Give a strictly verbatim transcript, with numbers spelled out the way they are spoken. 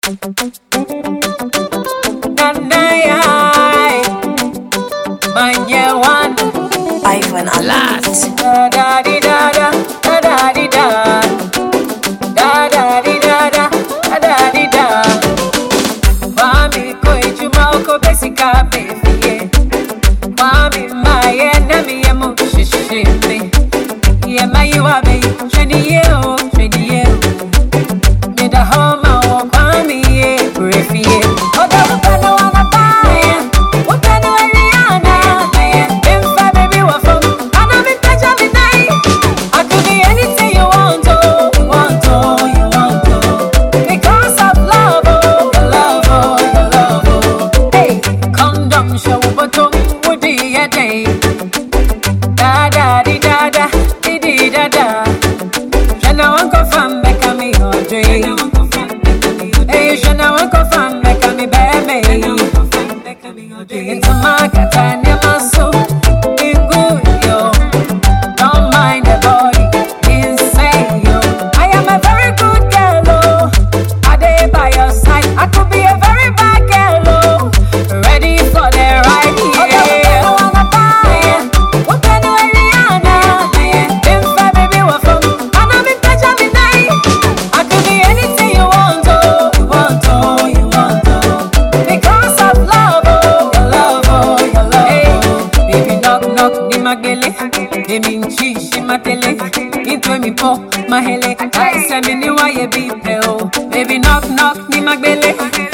Ivan a lot. Da da di da da da da di da da da di da da da da di da. Mami koichu mauko besika befie. Mami maye na mi emu shishime. Ye mayu abe sheni ye o sheni ye o. Me da homa o kwami ye refie. Oda ukano wana pae. Ukano Ariana. Imfa baby wa from. Ana mi peja mi nai. I could be anything you want to, you want to, you want to. Because of love, oh, your love, oh, your love, oh. Hey, condom show bottom woody a day. Da da di da da di di da da. Shana wanko fam beka mi hodre. Hey, shana wanko fam beka mi baby. It's a market never so good yo. Don't mind the body, insane yo. I am a very good girl oh. I dey by your side. I could be a very bad girl oh. Ready for the ride yeah. I wanna buy. What can do Ariana? Imfa baby wa from. And I'm in touch with night. I could be anything you want oh. You want oh, you want oh. Because of love oh, your love oh, your love oh. Baby knock knock ni magele. Emi nchi shi matele. Into me po mahele. I say me ni wa ye be pe oh. Baby knock knock ni magbele.